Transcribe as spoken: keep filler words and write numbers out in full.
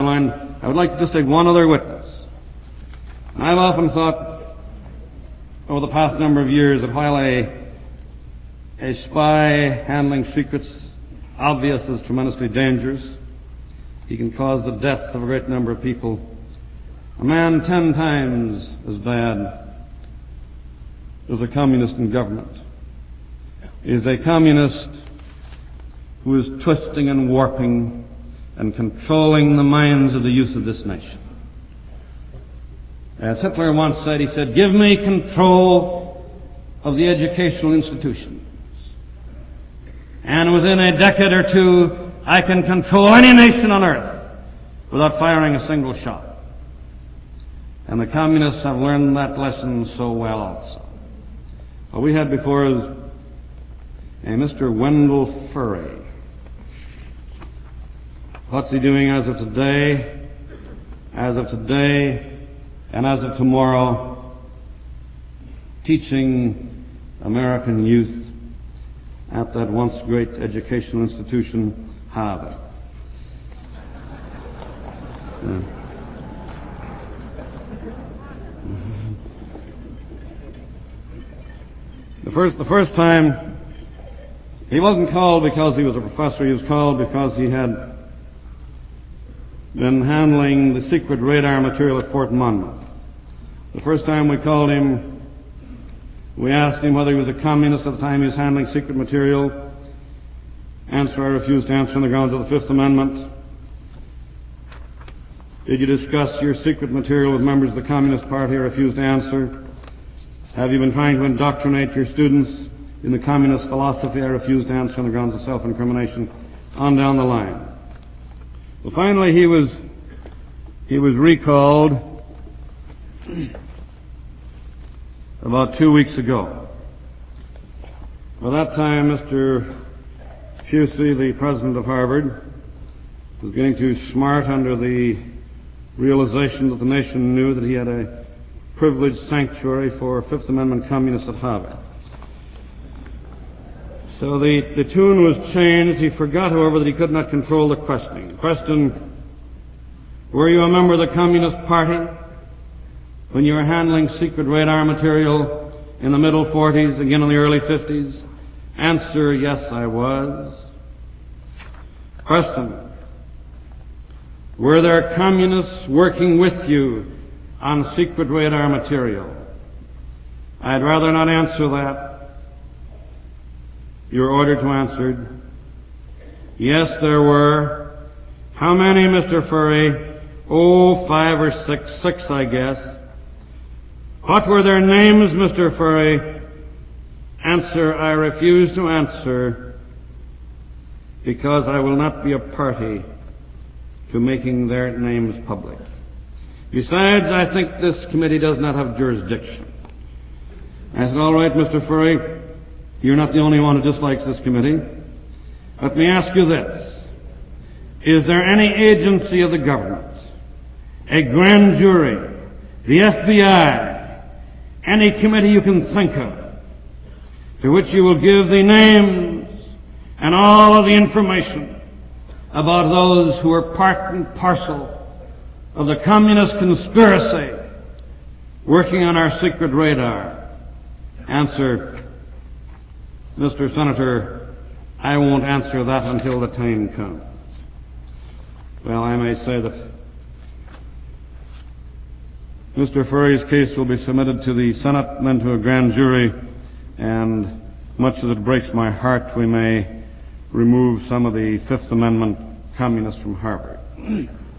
I would like to just take one other witness. And I've often thought over the past number of years that while a, a spy handling secrets obvious is tremendously dangerous, he can cause the deaths of a great number of people, a man ten times as bad as a communist in government is a communist who is twisting and warping and controlling the minds of the youth of this nation. As Hitler once said, he said, "Give me control of the educational institutions, and within a decade or two, I can control any nation on earth without firing a single shot." And the communists have learned that lesson so well also. Well, we had before us a Mister Wendell Furry. What's he doing as of today, as of today, and as of tomorrow? Teaching American youth at that once great educational institution, Harvard. Yeah. The first, the first time, he wasn't called because he was a professor. He was called because he had been handling the secret radar material at Fort Monmouth. The first time we called him, we asked him whether he was a communist at the time he was handling secret material. Answer: I refused to answer on the grounds of the Fifth Amendment. Did you discuss your secret material with members of the Communist Party? I refused to answer. Have you been trying to indoctrinate your students in the communist philosophy? I refused to answer on the grounds of self-incrimination. On down the line. Well, finally, he was he was recalled about two weeks ago. By that time, Mister Pusey, the president of Harvard, was getting too smart under the realization that the nation knew that he had a privileged sanctuary for Fifth Amendment communists at Harvard. So the, the tune was changed. He forgot, however, that he could not control the questioning. Question: were you a member of the Communist Party when you were handling secret radar material in the middle forties, again in the early fifties? Answer: yes, I was. Question: were there communists working with you on secret radar material? I'd rather not answer that. You're ordered to answer. Yes, there were. How many, Mister Furry? Oh, five or six. Six, I guess. What were their names, Mister Furry? Answer: I refuse to answer because I will not be a party to making their names public. Besides, I think this committee does not have jurisdiction. I said, all right, Mister Furry, you're not the only one who dislikes this committee. Let me ask you this. Is there any agency of the government, a grand jury, the F B I, any committee you can think of, to which you will give the names and all of the information about those who are part and parcel of the communist conspiracy working on our secret radar? Answer: Mister Senator, I won't answer that until the time comes. Well, I may say that Mister Furry's case will be submitted to the Senate and then to a grand jury, and much as it breaks my heart, we may remove some of the Fifth Amendment communists from Harvard.